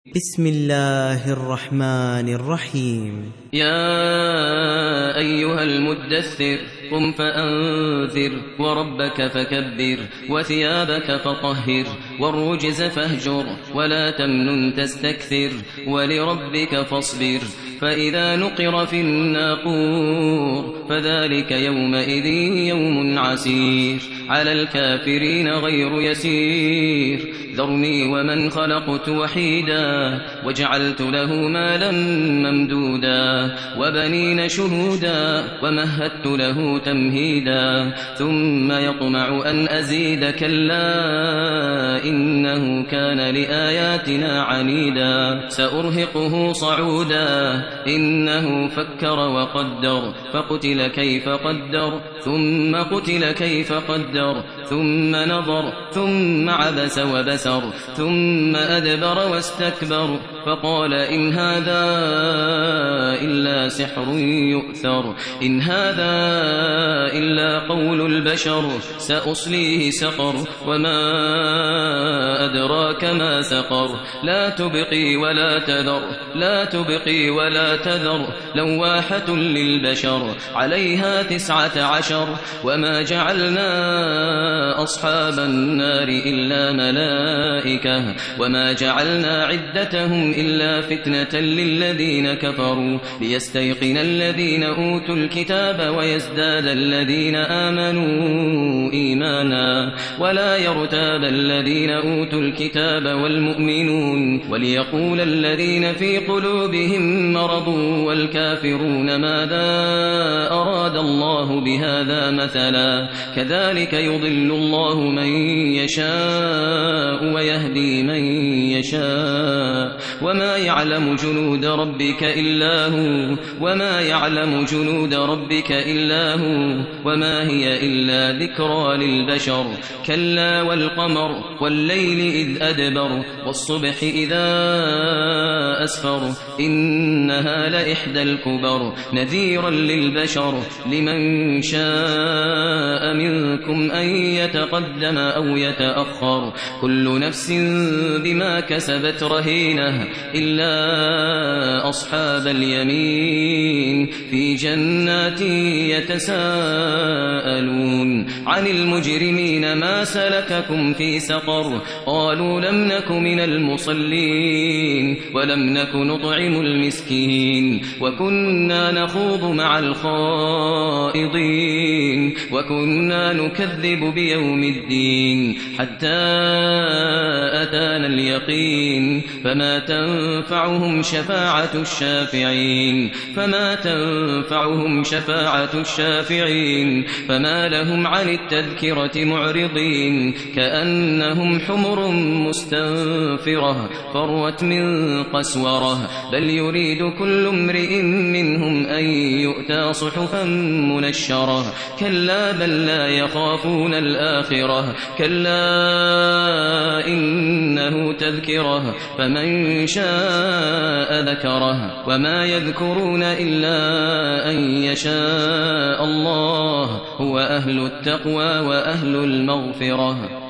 بسم الله الرحمن الرحيم. يا أيها المدثر قم فأنذر وربك فكبر وثيابك فطهر والرجز فاهجر ولا تمنن تستكثر ولربك فاصبر فإذا نقر في الناقور فذلك يومئذ يوم عسير على الكافرين غير يسير ذرني ومن خلقت وحيدا وجعلت له مالا ممدودا وبنين شهودا ومهدت له تمهيدا ثم يطمع أن أزيد كلا إنه كان لآياتنا عنيدا سأرهقه صعودا إنه فكر وقدر فقتل كيف قدر ثم قتل كيف قدر ثم نظر ثم عبس وبسر ثم أدبر واستكبر فقال إن هذا إلا سحر يؤثر إن هذا إلا قول البشر سأصليه سقر وما أدراك ما سقر لا تبقي ولا تذر لا تبقي ولا تذر لواحة للبشر عليها 19 وما جعلنا أصحاب النار إلا ملائكة وما جعلنا عدتهم إلا فتنة للذين كفروا ليستيقن الذين أوتوا الكتاب ويزداد الذين آمنوا إيمانا ولا يرتاب الذين أوتوا الكتاب والمؤمنون وليقول الذين في قلوبهم مرض والكافرون ماذا أراد الله بهذا مثلا كذلك يضل الله من يشاء ويهدي من يشاء وما يعلم جنود ربك إلا هو وما يعلم جنود ربك إلا هو وما هي إلا ذكرى للبشر كلا والقمر والليل إذ أدبر والصبح إذا أسفر إنها لإحدى الكبر نذيرا للبشر لمن شاء منكم أن يتقدم أو يتأخر كل نفس بما كسبت رهينة إلا أصحاب اليمين في جنات يتساءلون عن المجرمين ما سلككم في سقر قالوا لم نك من المصلين ولم نك نطعم المسكين وكنا نخوض مع الخائضين وكنا نكذب بيوم الدين حتى أتانا اليقين فما تنفعهم شفاعة الشافعين فما لهم عن التذكرة معرضين كأنهم حمر مستنفرة فروت من قسورة بل يريد كل امرئ منهم أن يؤتى صحفا منشرة كلا بل لا يخافون الآخرة كلا إنه تذكرة فمن شاء ذكره وما يذكرون إلا أن يشاء الله هو أهل التقوى وأهل المغفرة